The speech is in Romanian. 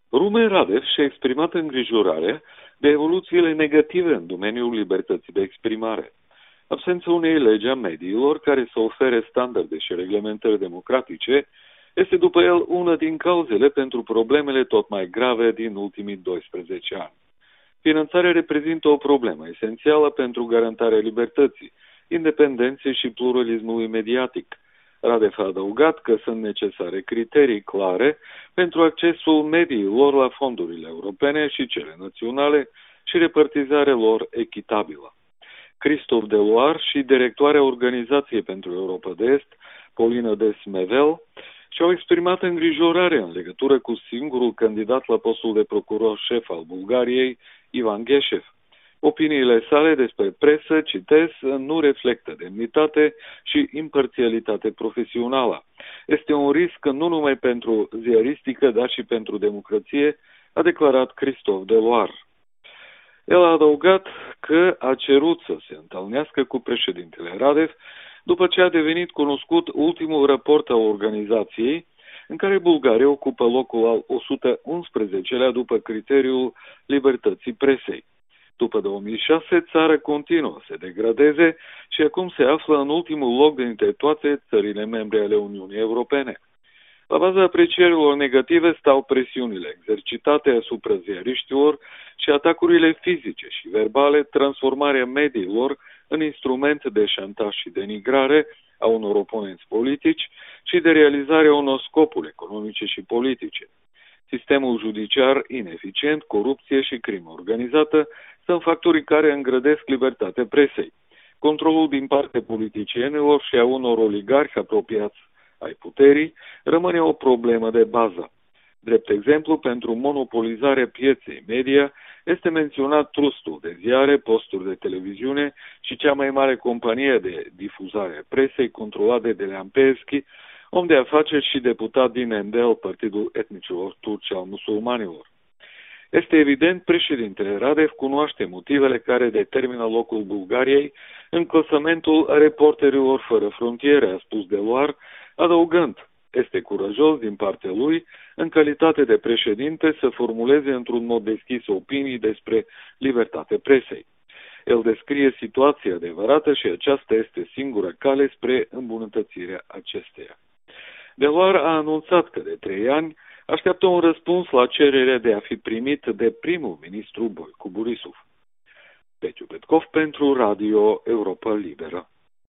Rumen Radev și-a exprimat îngrijorarea de evoluțiile negative în domeniul libertății de exprimare. Absența unei legi a mediilor care să ofere standarde și reglementări democratice este după el una din cauzele pentru problemele tot mai grave din ultimii 12 ani. Finanțarea reprezintă o problemă esențială pentru garantarea libertății, independenței și pluralismului mediatic. Radev a adăugat că sunt necesare criterii clare pentru accesul mediilor la fondurile europene și cele naționale și repartizarea lor echitabilă. Christophe Deloire și directoarea Organizației pentru Europa de Est, Paulina Desmevel, și-au exprimat îngrijorare în legătură cu singurul candidat la postul de procuror șef al Bulgariei, Ivan Gheșev. Opiniile sale despre presă, citez, nu reflectă demnitate și imparțialitate profesională. Este un risc nu numai pentru ziaristică, dar și pentru democrație, a declarat Christophe Deloire. El a adăugat că a cerut să se întâlnească cu președintele Radev după ce a devenit cunoscut ultimul raport al organizației, în care Bulgaria ocupă locul al 111-lea după criteriul libertății presei. După 2006, țara continuă să se degradeze și acum se află în ultimul loc dintre toate țările membre ale Uniunii Europene. La baza aprecierilor negative stau presiunile exercitate asupra ziariștilor și atacurile fizice și verbale, transformarea mediilor în instrument de șantaj și denigrare a unor oponenți politici și de realizarea unor scopuri economice și politice. Sistemul judiciar ineficient, corupție și crimă organizată sunt factorii care îngrădesc libertatea presei. Controlul din partea politicienilor și a unor oligarhi apropiați ai puterii rămâne o problemă de bază. Drept exemplu, pentru monopolizarea pieței media este menționat trustul de ziare, posturi de televiziune și cea mai mare companie de difuzare a presei controlată de Leon Peevski, om de afaceri și deputat din NDL, Partidul Etnicilor Turci al Musulmanilor. Este evident, președintele Radev cunoaște motivele care determină locul Bulgariei în clasamentul Reporterilor Fără Frontiere, a spus Deloire, adăugând, este curajos din partea lui, în calitate de președinte, să formuleze într-un mod deschis opinii despre libertatea presei. El descrie situația adevărată și aceasta este singura cale spre îmbunătățirea acesteia. Deloire a anunțat că de 3 ani așteaptă un răspuns la cererea de a fi primit de primul ministru Boicu Borisov. Petiu Petkov pentru Radio Europa Liberă.